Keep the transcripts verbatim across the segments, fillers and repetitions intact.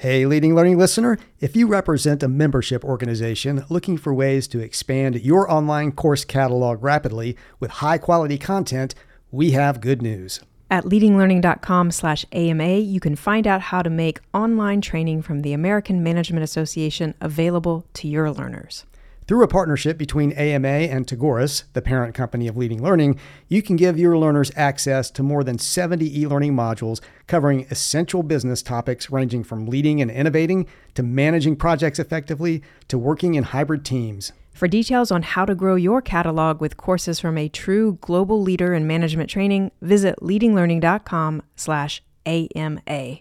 Hey, Leading Learning listener, if you represent a membership organization looking for ways to expand your online course catalog rapidly with high-quality content, we have good news. At leadinglearning.com slash AMA, you can find out how to make online training from the American Management Association available to your learners. Through a partnership between A M A and Tagoras, the parent company of Leading Learning, you can give your learners access to more than seventy e-learning modules covering essential business topics ranging from leading and innovating to managing projects effectively to working in hybrid teams. For details on how to grow your catalog with courses from a true global leader in management training, visit leadinglearning.com slash AMA.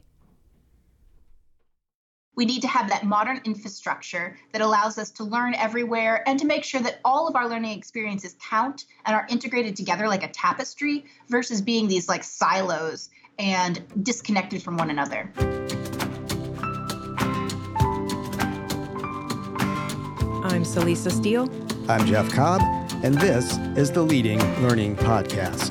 We need to have that modern infrastructure that allows us to learn everywhere and to make sure that all of our learning experiences count and are integrated together like a tapestry versus being these like silos and disconnected from one another. I'm Celisa Steele. I'm Jeff Cobb, and this is the Leading Learning Podcast.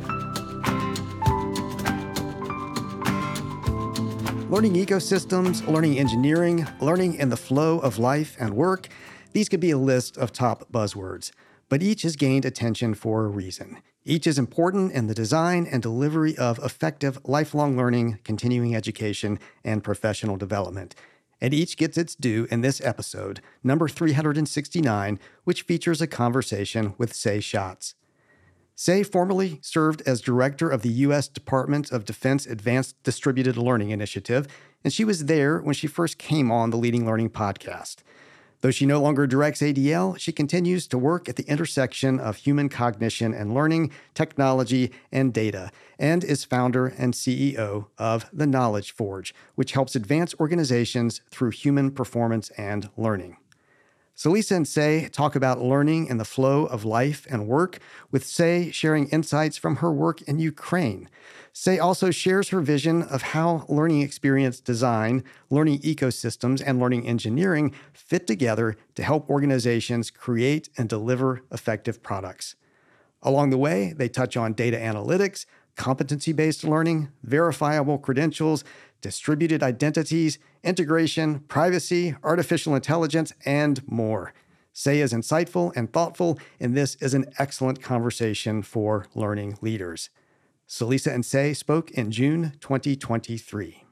Learning ecosystems, learning engineering, learning in the flow of life and work, these could be a list of top buzzwords, but each has gained attention for a reason. Each is important in the design and delivery of effective lifelong learning, continuing education, and professional development. And each gets its due in this episode, number three hundred sixty-nine, which features a conversation with Sei Schatz. Sei formerly served as director of the U S Department of Defense Advanced Distributed Learning Initiative, and she was there when she first came on the Leading Learning podcast. Though she no longer directs A D L, she continues to work at the intersection of human cognition and learning, technology, and data, and is founder and C E O of The Knowledge Forge, which helps advance organizations through human performance and learning. Celisa and Sei talk about learning in the flow of life and work, with Sei sharing insights from her work in Ukraine. Sei also shares her vision of how learning experience design, learning ecosystems, and learning engineering fit together to help organizations create and deliver effective products. Along the way, they touch on data analytics, competency-based learning, verifiable credentials, distributed identities, integration, privacy, artificial intelligence, and more. Sei is insightful and thoughtful, and this is an excellent conversation for learning leaders. Celisa and Sei spoke in June twenty twenty-three.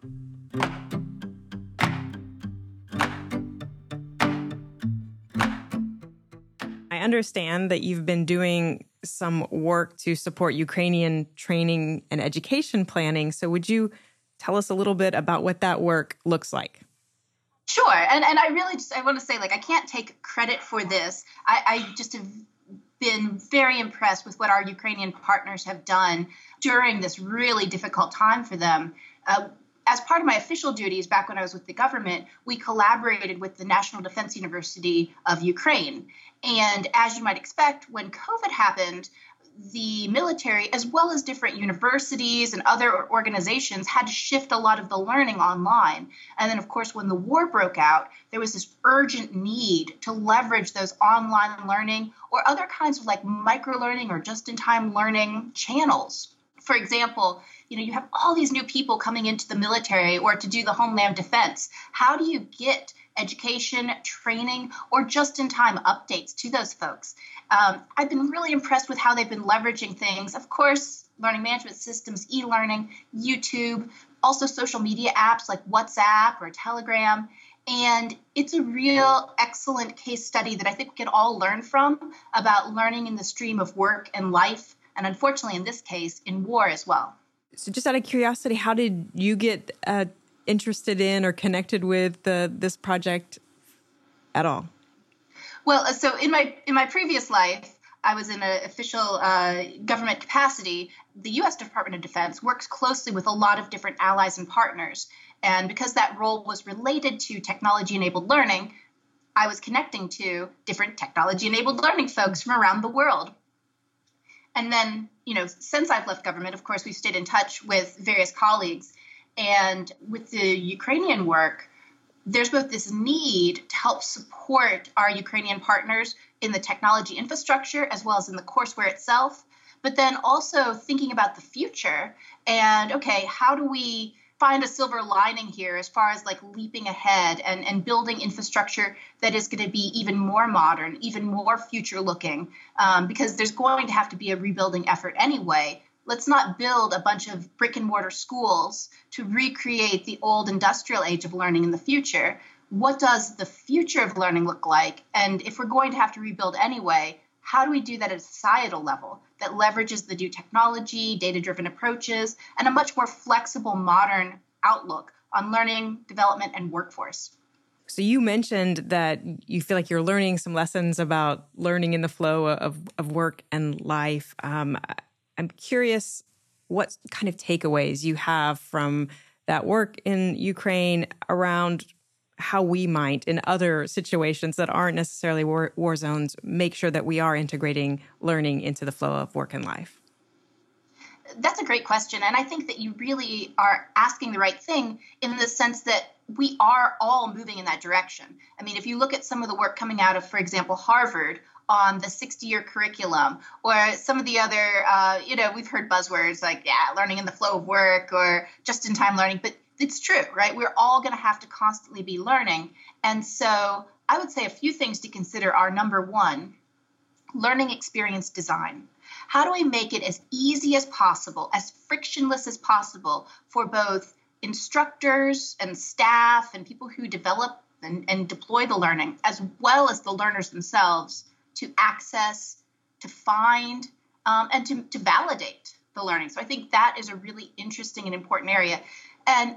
I understand that you've been doing some work to support Ukrainian training and education planning. So would you tell us a little bit about what that work looks like? Sure. And and I really just, I want to say, like, I can't take credit for this. I, I just have been very impressed with what our Ukrainian partners have done during this really difficult time for them. Uh, as part of my official duties back when I was with the government, we collaborated with the National Defense University of Ukraine. And as you might expect, when COVID happened, the military, as well as different universities and other organizations, had to shift a lot of the learning online. And then, of course, when the war broke out, there was this urgent need to leverage those online learning or other kinds of like micro-learning or just-in-time learning channels. For example, you know, you have all these new people coming into the military or to do the homeland defense. How do you get education, training, or just-in-time updates to those folks? Um, I've been really impressed with how they've been leveraging things. Of course, learning management systems, e-learning, YouTube, also social media apps like WhatsApp or Telegram. And it's a real excellent case study that I think we can all learn from about learning in the stream of work and life, and unfortunately, in this case, in war as well. So just out of curiosity, how did you get uh, interested in or connected with uh, this project at all? Well, so in my in my previous life, I was in an official uh, government capacity. The U S Department of Defense works closely with a lot of different allies and partners. And because that role was related to technology-enabled learning, I was connecting to different technology-enabled learning folks from around the world. And then, you know, since I've left government, of course, we've stayed in touch with various colleagues. And with the Ukrainian work, there's both this need to help support our Ukrainian partners in the technology infrastructure as well as in the courseware itself, but then also thinking about the future and, okay, how do we find a silver lining here as far as like leaping ahead and, and building infrastructure that is going to be even more modern, even more future looking, um, because there's going to have to be a rebuilding effort anyway. Let's not build a bunch of brick and mortar schools to recreate the old industrial age of learning in the future. What does the future of learning look like? And if we're going to have to rebuild anyway, how do we do that at a societal level that leverages the new technology, data-driven approaches, and a much more flexible, modern outlook on learning, development, and workforce? So you mentioned that you feel like you're learning some lessons about learning in the flow of, of work and life. Um, I'm curious what kind of takeaways you have from that work in Ukraine around how we might, in other situations that aren't necessarily war, war zones, make sure that we are integrating learning into the flow of work and life? That's a great question. And I think that you really are asking the right thing in the sense that we are all moving in that direction. I mean, if you look at some of the work coming out of, for example, Harvard on the sixty-year curriculum, or some of the other, uh, you know, we've heard buzzwords like, yeah, learning in the flow of work or just-in-time learning, but it's true, right? We're all going to have to constantly be learning. And so I would say a few things to consider are, number one, learning experience design. How do we make it as easy as possible, as frictionless as possible for both instructors and staff and people who develop and, and deploy the learning, as well as the learners themselves, to access, to find, um, and to, to validate the learning? So I think that is a really interesting and important area. And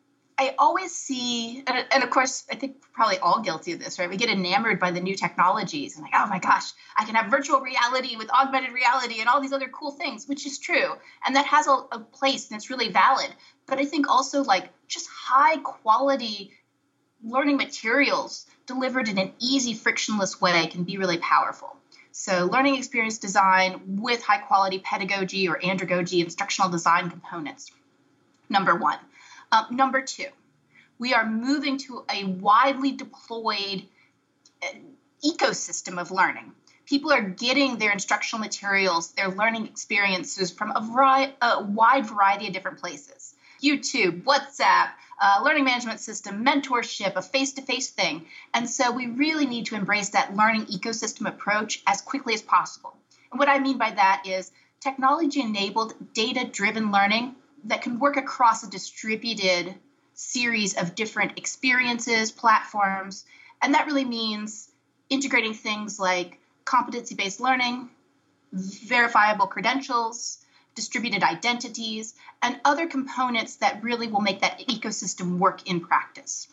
I always see, and, and of course, I think we're probably all guilty of this, right? We get enamored by the new technologies and like, oh my gosh, I can have virtual reality with augmented reality and all these other cool things, which is true. And that has a, a place and it's really valid. But I think also like just high quality learning materials delivered in an easy, frictionless way can be really powerful. So learning experience design with high quality pedagogy or andragogy, instructional design components, number one. Um, number two, we are moving to a widely deployed uh, ecosystem of learning. People are getting their instructional materials, their learning experiences from a, vari- a wide variety of different places. YouTube, WhatsApp, uh, learning management system, mentorship, a face-to-face thing. And so we really need to embrace that learning ecosystem approach as quickly as possible. And what I mean by that is technology-enabled, data-driven learning that can work across a distributed series of different experiences, platforms. And that really means integrating things like competency-based learning, verifiable credentials, distributed identities, and other components that really will make that ecosystem work in practice.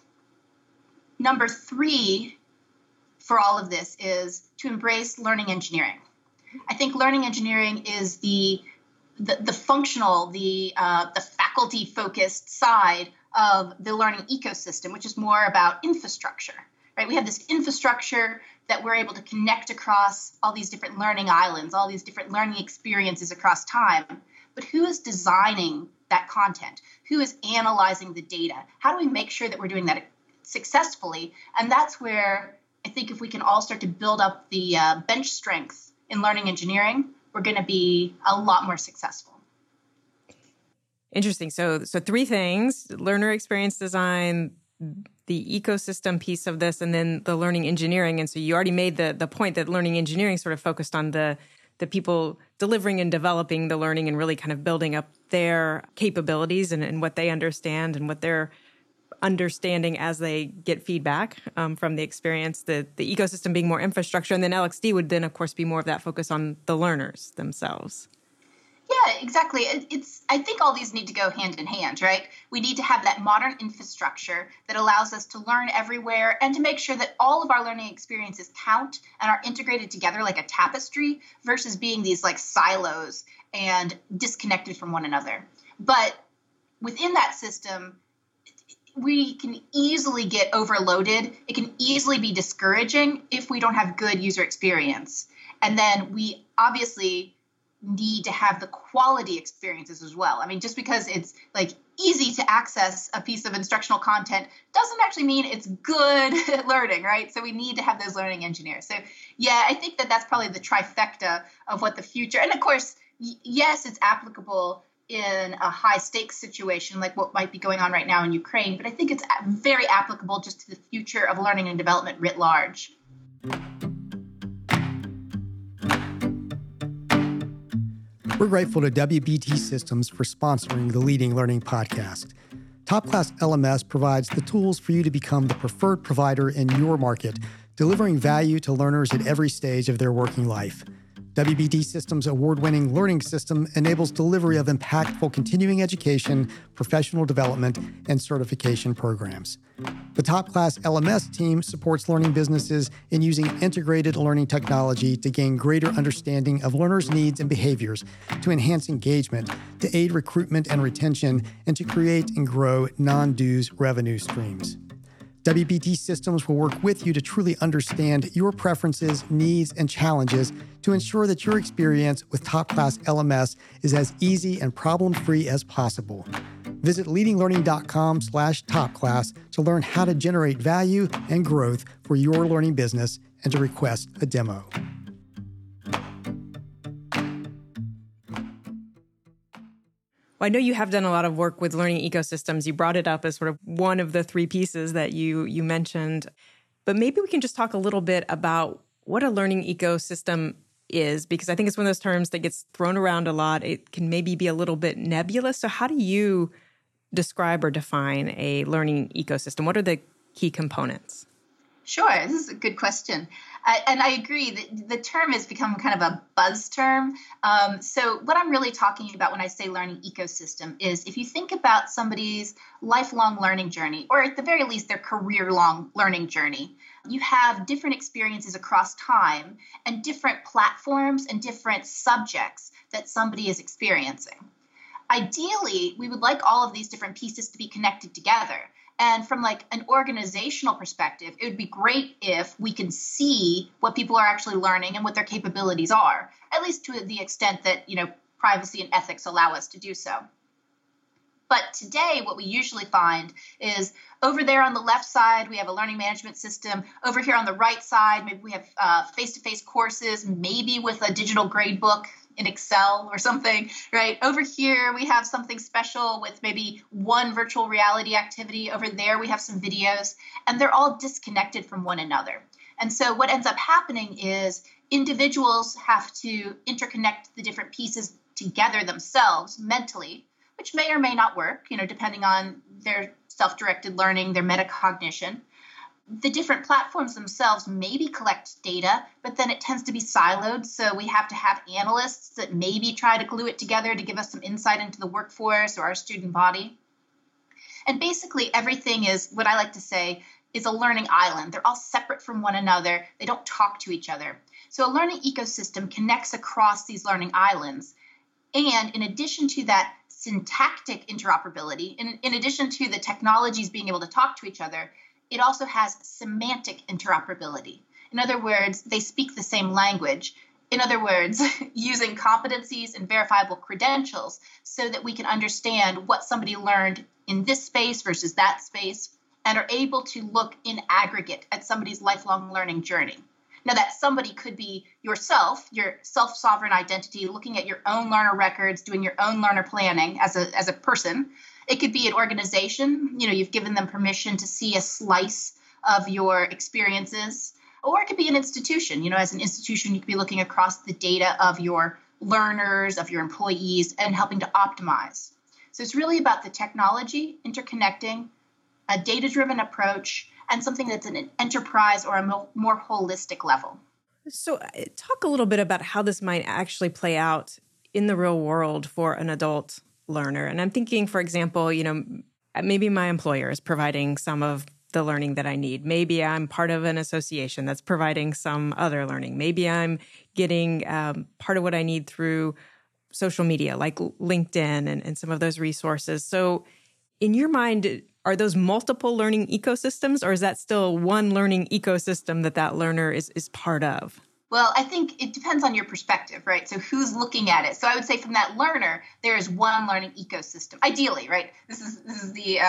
Number three for all of this is to embrace learning engineering. I think learning engineering is the The, the functional, the uh, the faculty-focused side of the learning ecosystem, which is more about infrastructure, right? We have this infrastructure that we're able to connect across all these different learning islands, all these different learning experiences across time. But who is designing that content? Who is analyzing the data? How do we make sure that we're doing that successfully? And that's where I think if we can all start to build up the uh, bench strength in learning engineering, we're going to be a lot more successful. Interesting. So, so three things: learner experience design, the ecosystem piece of this, and then the learning engineering. And so you already made the the point that learning engineering sort of focused on the the people delivering and developing the learning and really kind of building up their capabilities and, and what they understand and what they're understanding as they get feedback um, from the experience, the, the ecosystem being more infrastructure. And then L X D would then, of course, be more of that focus on the learners themselves. Yeah, exactly. It's. I think all these need to go hand in hand, right? We need to have that modern infrastructure that allows us to learn everywhere and to make sure that all of our learning experiences count and are integrated together like a tapestry versus being these like silos and disconnected from one another. But within that system, we can easily get overloaded. It can easily be discouraging if we don't have good user experience. And then we obviously need to have the quality experiences as well. I mean, just because it's like easy to access a piece of instructional content doesn't actually mean it's good learning, right? So we need to have those learning engineers. So yeah, I think that that's probably the trifecta of what the future, and of course, y- yes, it's applicable in a high stakes situation like what might be going on right now in Ukraine, but I think it's very applicable just to the future of learning and development writ large. We're grateful to W B T Systems for sponsoring the Leading Learning podcast. Top Class L M S provides the tools for you to become the preferred provider in your market, delivering value to learners at every stage of their working life. W B T Systems' award-winning learning system enables delivery of impactful continuing education, professional development, and certification programs. The Top Class L M S team supports learning businesses in using integrated learning technology to gain greater understanding of learners' needs and behaviors, to enhance engagement, to aid recruitment and retention, and to create and grow non-dues revenue streams. W B T Systems will work with you to truly understand your preferences, needs, and challenges to ensure that your experience with Top Class L M S is as easy and problem-free as possible. Visit leadinglearning.com slash topclass to learn how to generate value and growth for your learning business and to request a demo. Well, I know you have done a lot of work with learning ecosystems. You brought it up as sort of one of the three pieces that you you mentioned. But maybe we can just talk a little bit about what a learning ecosystem is, because I think it's one of those terms that gets thrown around a lot. It can maybe be a little bit nebulous. So how do you describe or define a learning ecosystem? What are the key components? Sure, this is a good question. I, and I agree that the term has become kind of a buzz term. Um, so what I'm really talking about when I say learning ecosystem is if you think about somebody's lifelong learning journey, or at the very least their career-long learning journey, you have different experiences across time and different platforms and different subjects that somebody is experiencing. Ideally, we would like all of these different pieces to be connected together. And from like an organizational perspective, it would be great if we can see what people are actually learning and what their capabilities are, at least to the extent that, you know, privacy and ethics allow us to do so. But today, what we usually find is over there on the left side, we have a learning management system. Over here on the right side, maybe we have uh, face-to-face courses, maybe with a digital grade book in Excel or something, right? Over here, we have something special with maybe one virtual reality activity. Over there, we have some videos, and they're all disconnected from one another. And so what ends up happening is individuals have to interconnect the different pieces together themselves mentally, which may or may not work, you know, depending on their self-directed learning, their metacognition. The different platforms themselves maybe collect data, but then it tends to be siloed. So we have to have analysts that maybe try to glue it together to give us some insight into the workforce or our student body. And basically everything is, what I like to say, is a learning island. They're all separate from one another. They don't talk to each other. So a learning ecosystem connects across these learning islands. And in addition to that syntactic interoperability, in, in addition to the technologies being able to talk to each other, it also has semantic interoperability. In other words, they speak the same language. In other words, using competencies and verifiable credentials so that we can understand what somebody learned in this space versus that space and are able to look in aggregate at somebody's lifelong learning journey. Now, that somebody could be yourself, your self-sovereign identity, looking at your own learner records, doing your own learner planning as a as a person. It could be an organization. You know, you've given them permission to see a slice of your experiences. Or it could be an institution. You know, as an institution, you could be looking across the data of your learners, of your employees, and helping to optimize. So it's really about the technology interconnecting, a data-driven approach, and something that's at an enterprise or a mo- more holistic level. So uh, talk a little bit about how this might actually play out in the real world for an adult learner. And I'm thinking, for example, you know, maybe my employer is providing some of the learning that I need. Maybe I'm part of an association that's providing some other learning. Maybe I'm getting um, part of what I need through social media, like LinkedIn and, and some of those resources. So in your mind, are those multiple learning ecosystems, or is that still one learning ecosystem that that learner is, is part of? Well, I think it depends on your perspective, right? So who's looking at it? So I would say from that learner, there is one learning ecosystem, ideally, right? This is this is the uh,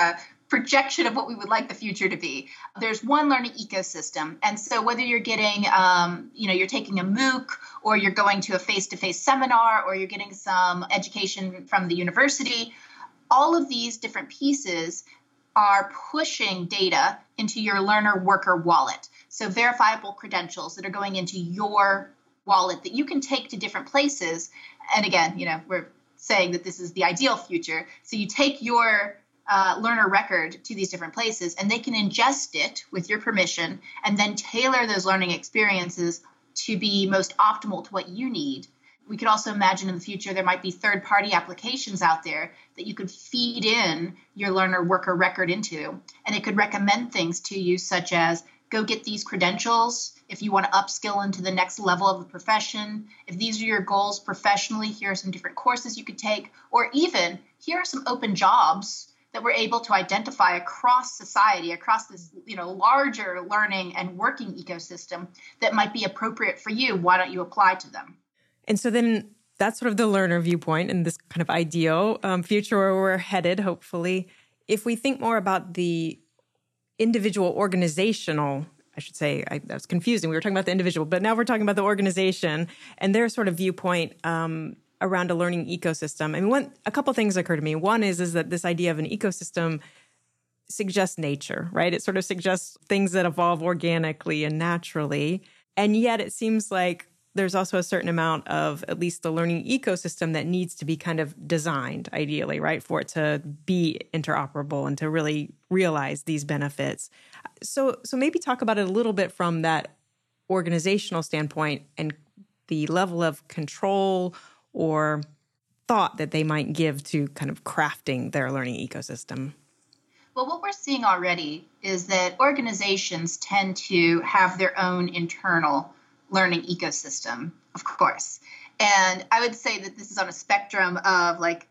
projection of what we would like the future to be. There's one learning ecosystem. And so whether you're getting, um, you know, you're taking a MOOC, or you're going to a face-to-face seminar, or you're getting some education from the university, all of these different pieces are pushing data into your learner worker wallet. So verifiable credentials that are going into your wallet that you can take to different places. And again, you know, we're saying that this is the ideal future. So you take your uh, learner record to these different places, and they can ingest it with your permission and then tailor those learning experiences to be most optimal to what you need. We could also imagine in the future there might be third-party applications out there that you could feed in your learner worker record into, and it could recommend things to you such as go get these credentials if you want to upskill into the next level of the profession. If these are your goals professionally, here are some different courses you could take, or even here are some open jobs that we're able to identify across society, across this, you know, larger learning and working ecosystem that might be appropriate for you. Why don't you apply to them? And so then that's sort of the learner viewpoint in this kind of ideal um, future where we're headed, hopefully. If we think more about the individual organizational, I should say, I, that was confusing. We were talking about the individual, but now we're talking about the organization and their sort of viewpoint um, around a learning ecosystem. I mean, one, a couple things occur to me. One is, is that this idea of an ecosystem suggests nature, right? It sort of suggests things that evolve organically and naturally. And yet it seems like there's also a certain amount of at least the learning ecosystem that needs to be kind of designed, ideally, right, for it to be interoperable and to really realize these benefits. So, so maybe talk about it a little bit from that organizational standpoint and the level of control or thought that they might give to kind of crafting their learning ecosystem. Well, what we're seeing already is that organizations tend to have their own internal learning ecosystem, of course. And I would say that this is on a spectrum of like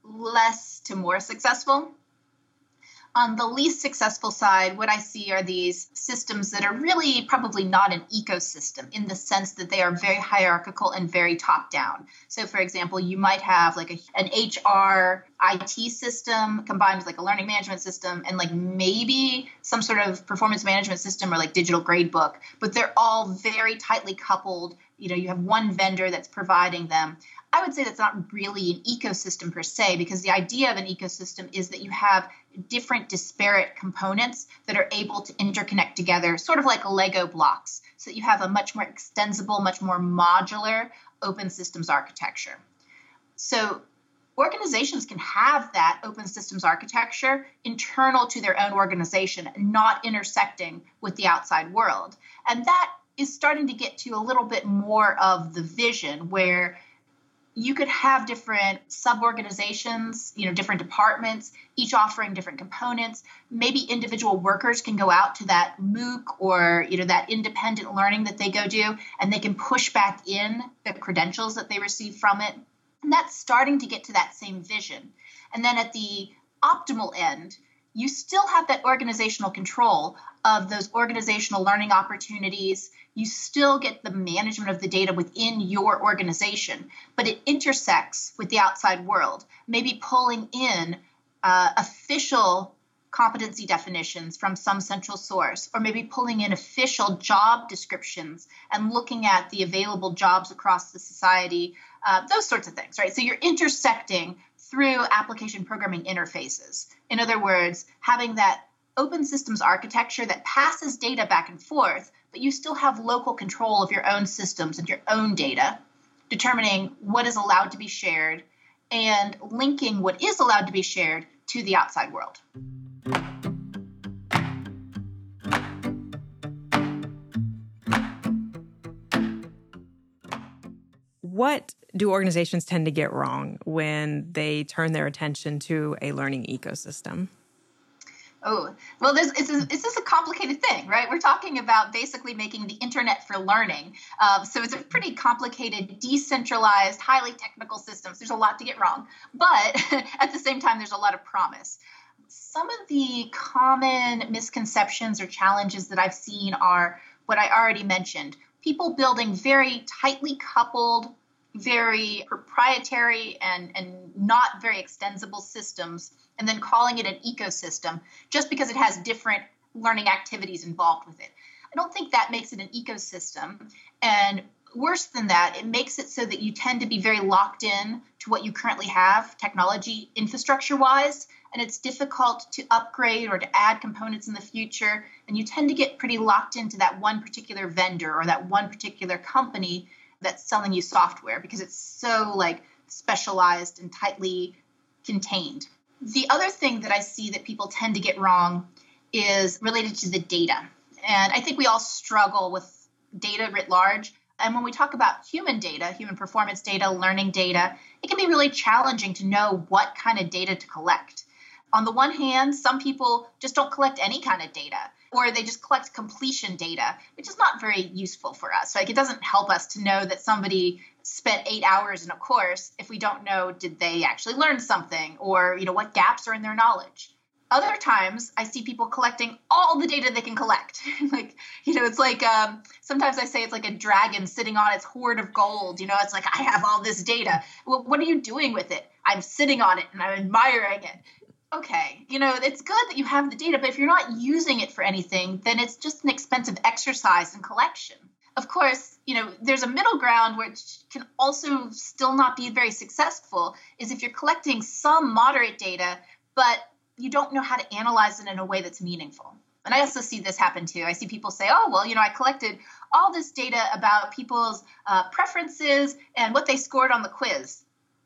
less to more successful. On the least successful side, what I see are these systems that are really probably not an ecosystem in the sense that they are very hierarchical and very top down. So for example, you might have like a, an H R I T system combined with like a learning management system and like maybe some sort of performance management system or like digital grade book, but they're all very tightly coupled. You know, you have one vendor that's providing them. I would say that's not really an ecosystem per se, because the idea of an ecosystem is that you have different disparate components that are able to interconnect together, sort of like Lego blocks, so that you have a much more extensible, much more modular open systems architecture. So organizations can have that open systems architecture internal to their own organization, not intersecting with the outside world. And that is starting to get to a little bit more of the vision where you could have different sub-organizations, you know, different departments, each offering different components. Maybe individual workers can go out to that MOOC or, you know, that independent learning that they go do, and they can push back in the credentials that they receive from it. And that's starting to get to that same vision. And then at the optimal end, you still have that organizational control of those organizational learning opportunities. You still get the management of the data within your organization, but it intersects with the outside world, maybe pulling in uh, official competency definitions from some central source, or maybe pulling in official job descriptions and looking at the available jobs across the society, uh, those sorts of things, right? So you're intersecting through application programming interfaces. In other words, having that open systems architecture that passes data back and forth, but you still have local control of your own systems and your own data, determining what is allowed to be shared and linking what is allowed to be shared to the outside world. What do organizations tend to get wrong when they turn their attention to a learning ecosystem? Oh, well, this is a, this is a complicated thing, right? We're talking about basically making the internet for learning. Um, so it's a pretty complicated, decentralized, highly technical system. So there's a lot to get wrong. But at the same time, there's a lot of promise. Some of the common misconceptions or challenges that I've seen are what I already mentioned. People building very tightly coupled, very proprietary and, and not very extensible systems and then calling it an ecosystem just because it has different learning activities involved with it. I don't think that makes it an ecosystem. And worse than that, it makes it so that you tend to be very locked in to what you currently have technology infrastructure wise, and it's difficult to upgrade or to add components in the future. And you tend to get pretty locked into that one particular vendor or that one particular company that's selling you software because it's so like specialized and tightly contained. The other thing that I see that people tend to get wrong is related to the data. And I think we all struggle with data writ large. And when we talk about human data, human performance data, learning data, it can be really challenging to know what kind of data to collect. On the one hand, some people just don't collect any kind of data, or they just collect completion data, which is not very useful for us. Like, it doesn't help us to know that somebody spent eight hours in a course if we don't know, did they actually learn something, or, you know, what gaps are in their knowledge. Other times, I see people collecting all the data they can collect. Like, you know, it's like, um, sometimes I say it's like a dragon sitting on its hoard of gold. You know, it's like, I have all this data. Well, what are you doing with it? I'm sitting on it and I'm admiring it. Okay, you know, it's good that you have the data, but if you're not using it for anything, then it's just an expensive exercise in collection. Of course, you know, there's a middle ground which can also still not be very successful, is if you're collecting some moderate data, but you don't know how to analyze it in a way that's meaningful. And I also see this happen too. I see people say, oh, well, you know, I collected all this data about people's uh, preferences and what they scored on the quiz.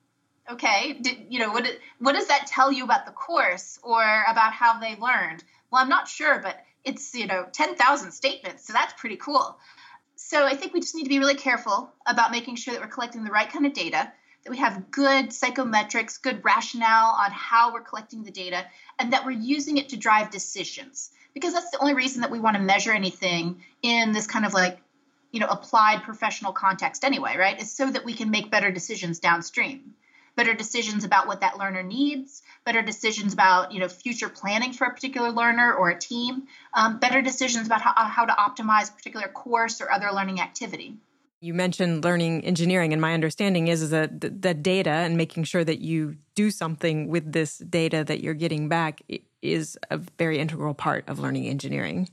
Okay, Did, you know, what, what does that tell you about the course or about how they learned? Well, I'm not sure, but it's, you know, ten thousand statements, so that's pretty cool. So I think we just need to be really careful about making sure that we're collecting the right kind of data, that we have good psychometrics, good rationale on how we're collecting the data, and that we're using it to drive decisions. Because that's the only reason that we want to measure anything in this kind of like, you know, applied professional context anyway, right? Is so that we can make better decisions downstream. Better decisions about what that learner needs, better decisions about, you know, future planning for a particular learner or a team, um, better decisions about how, how to optimize a particular course or other learning activity. You mentioned learning engineering, and my understanding is, is that the, the data and making sure that you do something with this data that you're getting back is a very integral part of learning engineering.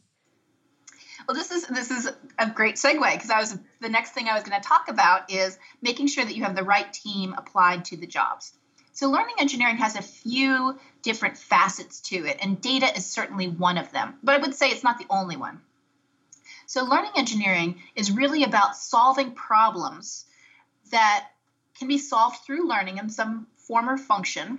Well, this is this is a great segue, because I was the next thing I was going to talk about is making sure that you have the right team applied to the jobs. So learning engineering has a few different facets to it, and data is certainly one of them. But I would say it's not the only one. So learning engineering is really about solving problems that can be solved through learning in some form or function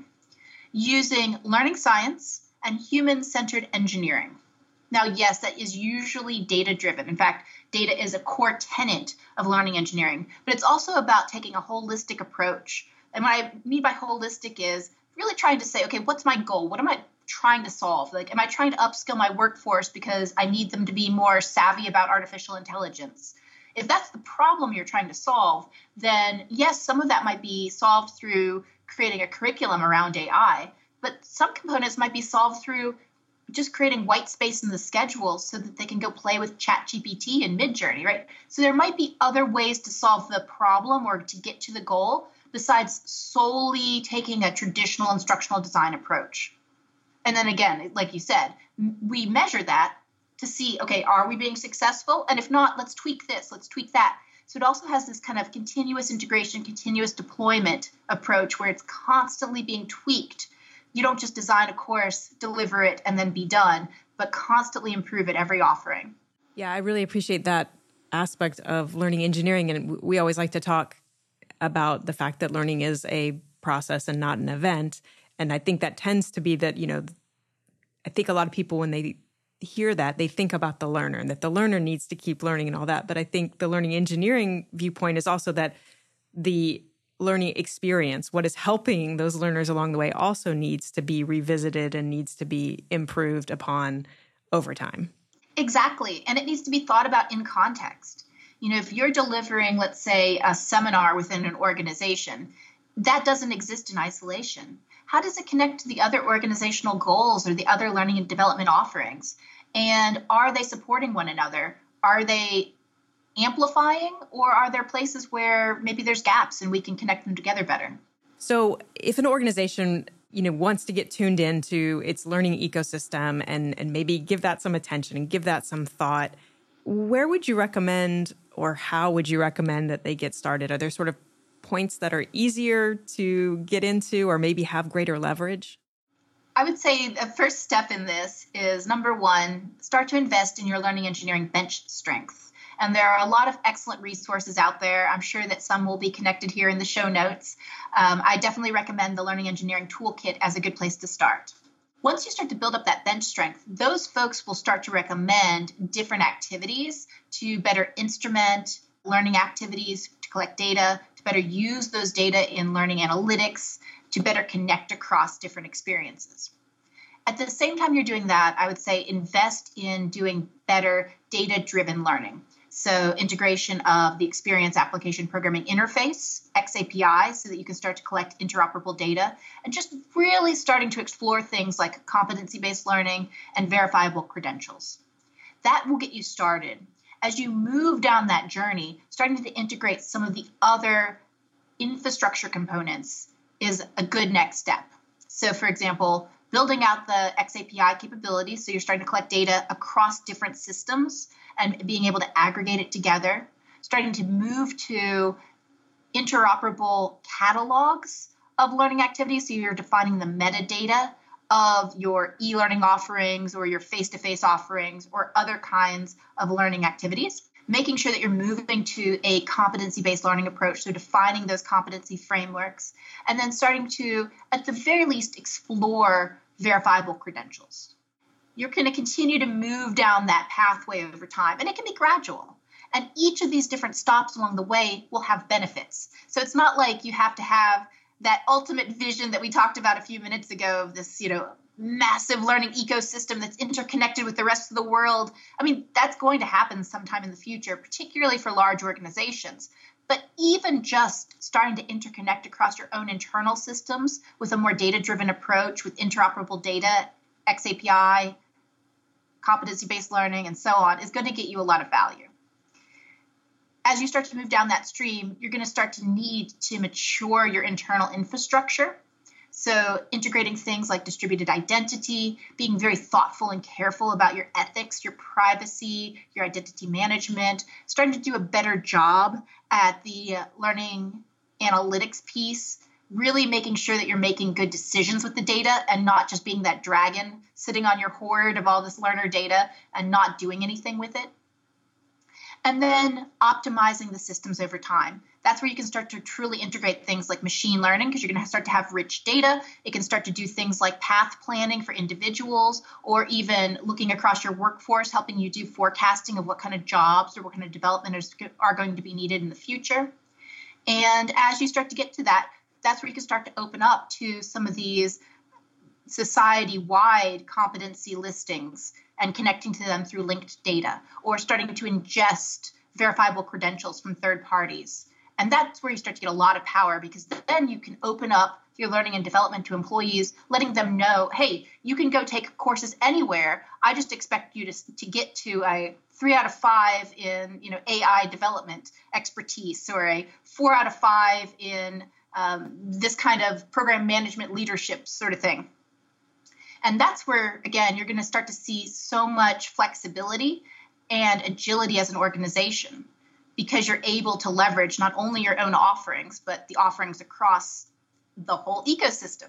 using learning science and human-centered engineering. Now, yes, that is usually data-driven. In fact, data is a core tenet of learning engineering, but it's also about taking a holistic approach. And what I mean by holistic is really trying to say, okay, what's my goal? What am I trying to solve? Like, am I trying to upskill my workforce because I need them to be more savvy about artificial intelligence? If that's the problem you're trying to solve, then yes, some of that might be solved through creating a curriculum around A I, but some components might be solved through just creating white space in the schedule so that they can go play with ChatGPT and Midjourney, right? So there might be other ways to solve the problem or to get to the goal besides solely taking a traditional instructional design approach. And then again, like you said, we measure that to see, okay, are we being successful? And if not, let's tweak this, let's tweak that. So it also has this kind of continuous integration, continuous deployment approach where it's constantly being tweaked. You don't just design a course, deliver it, and then be done, but constantly improve it every offering. Yeah, I really appreciate that aspect of learning engineering. And we always like to talk about the fact that learning is a process and not an event. And I think that tends to be that, you know, I think a lot of people, when they hear that, they think about the learner and that the learner needs to keep learning and all that. But I think the learning engineering viewpoint is also that the learning experience, what is helping those learners along the way, also needs to be revisited and needs to be improved upon over time. Exactly. And it needs to be thought about in context. You know, if you're delivering, let's say, a seminar within an organization, that doesn't exist in isolation. How does it connect to the other organizational goals or the other learning and development offerings? And are they supporting one another? Are they amplifying, or are there places where maybe there's gaps and we can connect them together better? So if an organization you know, wants to get tuned into its learning ecosystem and, and maybe give that some attention and give that some thought, where would you recommend or how would you recommend that they get started? Are there sort of points that are easier to get into or maybe have greater leverage? I would say the first step in this is, number one, start to invest in your learning engineering bench strength. And there are a lot of excellent resources out there. I'm sure that some will be connected here in the show notes. Um, I definitely recommend the Learning Engineering Toolkit as a good place to start. Once you start to build up that bench strength, those folks will start to recommend different activities to better instrument learning activities, to collect data, to better use those data in learning analytics, to better connect across different experiences. At the same time you're doing that, I would say invest in doing better data-driven learning. So integration of the Experience Application Programming Interface, X A P I, so that you can start to collect interoperable data, and just really starting to explore things like competency-based learning and verifiable credentials. That will get you started. As you move down that journey, starting to integrate some of the other infrastructure components is a good next step. So for example, building out the X A P I capabilities, so you're starting to collect data across different systems and being able to aggregate it together, starting to move to interoperable catalogs of learning activities, so you're defining the metadata of your e-learning offerings or your face-to-face offerings or other kinds of learning activities, making sure that you're moving to a competency-based learning approach, so defining those competency frameworks, and then starting to, at the very least, explore verifiable credentials. You're going to continue to move down that pathway over time, and it can be gradual. And each of these different stops along the way will have benefits. So it's not like you have to have that ultimate vision that we talked about a few minutes ago of this, you know, massive learning ecosystem that's interconnected with the rest of the world. I mean, that's going to happen sometime in the future, particularly for large organizations. But even just starting to interconnect across your own internal systems with a more data-driven approach with interoperable data, X A P I, competency-based learning, and so on, is going to get you a lot of value. As you start to move down that stream, you're going to start to need to mature your internal infrastructure. So integrating things like distributed identity, being very thoughtful and careful about your ethics, your privacy, your identity management, starting to do a better job at the learning analytics piece, really making sure that you're making good decisions with the data and not just being that dragon sitting on your hoard of all this learner data and not doing anything with it. And then optimizing the systems over time. That's where you can start to truly integrate things like machine learning, because you're going to start to have rich data. It can start to do things like path planning for individuals, or even looking across your workforce, helping you do forecasting of what kind of jobs or what kind of development is, are going to be needed in the future. And as you start to get to that, that's where you can start to open up to some of these society-wide competency listings and connecting to them through linked data, or starting to ingest verifiable credentials from third parties. And that's where you start to get a lot of power, because then you can open up your learning and development to employees, letting them know, hey, you can go take courses anywhere. I just expect you to, to get to a three out of five in, you know, A I development expertise, or a four out of five in um, this kind of program management leadership sort of thing. And that's where, again, you're going to start to see so much flexibility and agility as an organization, because you're able to leverage not only your own offerings, but the offerings across the whole ecosystem.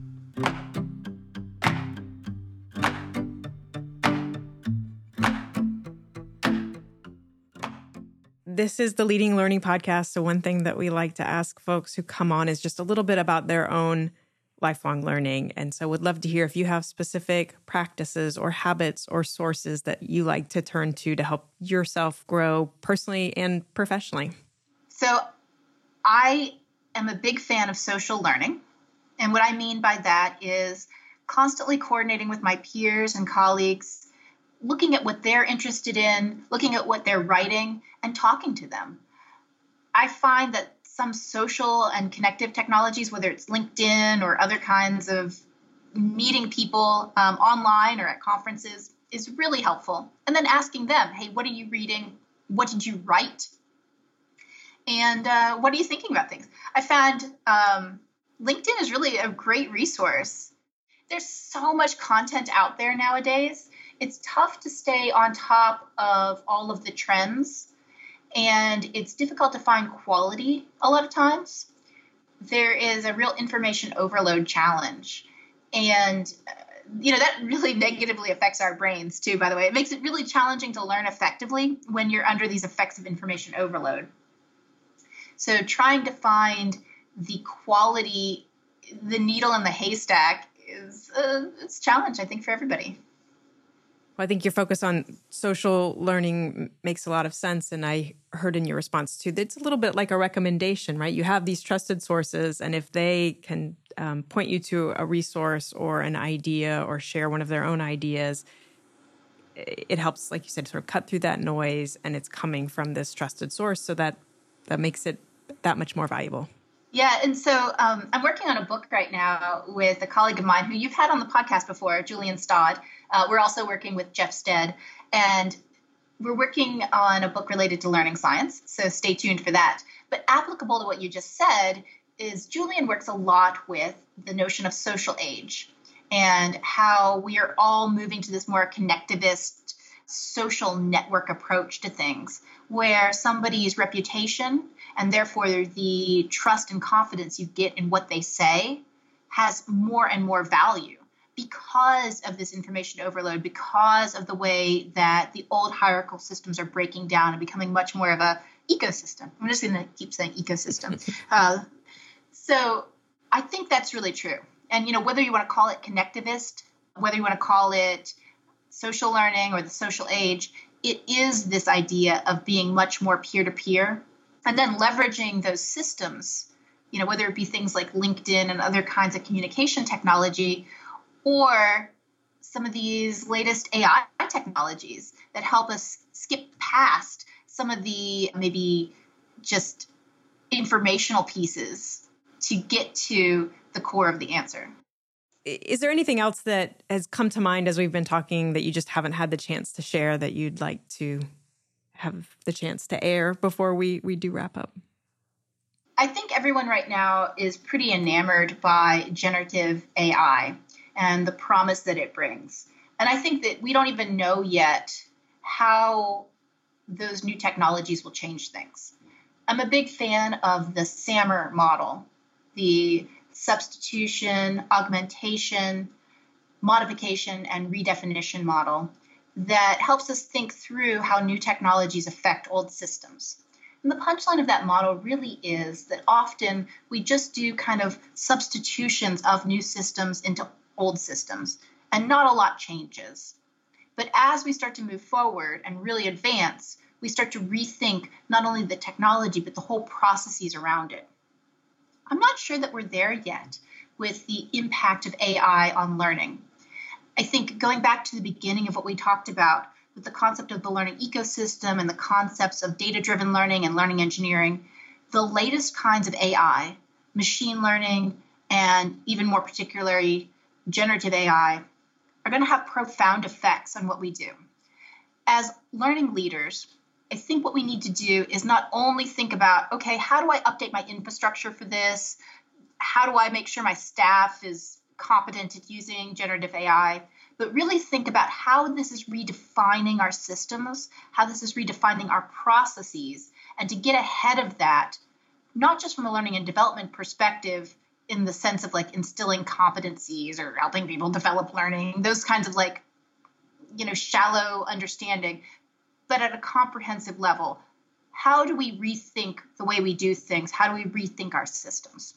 This is the Leading Learning Podcast. So one thing that we like to ask folks who come on is just a little bit about their own lifelong learning. And so would love to hear if you have specific practices or habits or sources that you like to turn to to help yourself grow personally and professionally. So I am a big fan of social learning. And what I mean by that is constantly coordinating with my peers and colleagues, looking at what they're interested in, looking at what they're writing, and talking to them. I find that some social and connective technologies, whether it's LinkedIn or other kinds of meeting people um, online or at conferences, is really helpful. And then asking them, hey, what are you reading? What did you write? And uh, what are you thinking about things? I found um, LinkedIn is really a great resource. There's so much content out there nowadays. It's tough to stay on top of all of the trends, and it's difficult to find quality a lot of times. There is a real information overload challenge. And, uh, you know, that really negatively affects our brains too, by the way. It makes it really challenging to learn effectively when you're under these effects of information overload. So trying to find the quality, the needle in the haystack is uh, it's a challenge, I think, for everybody. Well, I think your focus on social learning makes a lot of sense. And I heard in your response too, that it's a little bit like a recommendation, right? You have these trusted sources, and if they can um, point you to a resource or an idea or share one of their own ideas, it helps, like you said, sort of cut through that noise, and it's coming from this trusted source. So that, that makes it that much more valuable. Yeah, and so um, I'm working on a book right now with a colleague of mine who you've had on the podcast before, Julian Stodd. Uh, we're also working with Jeff Stead, and we're working on a book related to learning science, so stay tuned for that. But applicable to what you just said is Julian works a lot with the notion of social age and how we are all moving to this more connectivist social network approach to things, where somebody's reputation and therefore the trust and confidence you get in what they say has more and more value because of this information overload, because of the way that the old hierarchical systems are breaking down and becoming much more of a ecosystem. I'm just going to keep saying ecosystem. uh, so I think that's really true. And, you know, whether you want to call it connectivist, whether you want to call it social learning or the social age, it is this idea of being much more peer-to-peer and then leveraging those systems, you know, whether it be things like LinkedIn and other kinds of communication technology, or some of these latest A I technologies that help us skip past some of the maybe just informational pieces to get to the core of the answer. Is there anything else that has come to mind as we've been talking that you just haven't had the chance to share that you'd like to have the chance to air before we, we do wrap up? I think everyone right now is pretty enamored by generative A I and the promise that it brings. And I think that we don't even know yet how those new technologies will change things. I'm a big fan of the SAMR model, the substitution, augmentation, modification, and redefinition model that helps us think through how new technologies affect old systems. And the punchline of that model really is that often we just do kind of substitutions of new systems into old systems, and not a lot changes. But as we start to move forward and really advance, we start to rethink not only the technology, but the whole processes around it. I'm not sure that we're there yet with the impact of A I on learning. I think going back to the beginning of what we talked about with the concept of the learning ecosystem and the concepts of data-driven learning and learning engineering, the latest kinds of A I, machine learning, and even more particularly generative A I, are going to have profound effects on what we do. As learning leaders, I think what we need to do is not only think about, okay, how do I update my infrastructure for this? How do I make sure my staff is competent at using generative A I? But really think about how this is redefining our systems, how this is redefining our processes, and to get ahead of that, not just from a learning and development perspective in the sense of like instilling competencies or helping people develop learning, those kinds of like, you know, shallow understanding, but at a comprehensive level. How do we rethink the way we do things? How do we rethink our systems?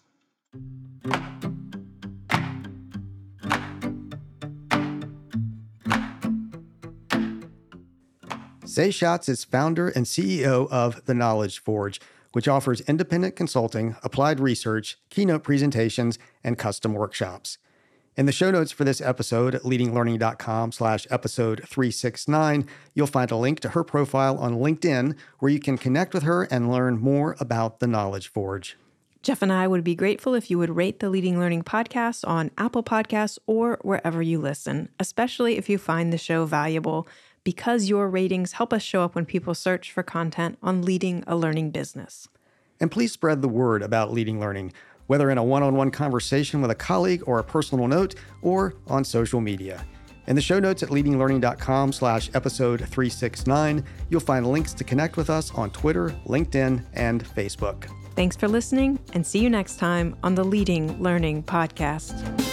Sei Schatz is founder and C E O of The Knowledge Forge, which offers independent consulting, applied research, keynote presentations, and custom workshops. In the show notes for this episode at leadinglearning.com slash episode 369, you'll find a link to her profile on LinkedIn where you can connect with her and learn more about The Knowledge Forge. Jeff and I would be grateful if you would rate the Leading Learning podcast on Apple Podcasts or wherever you listen, especially if you find the show valuable, because your ratings help us show up when people search for content on leading a learning business. And please spread the word about Leading Learning. whether in a one-on-one conversation with a colleague or a personal note, or on social media. In the show notes at leadinglearning.com slash episode 369, you'll find links to connect with us on Twitter, LinkedIn, and Facebook. Thanks for listening, and see you next time on the Leading Learning Podcast.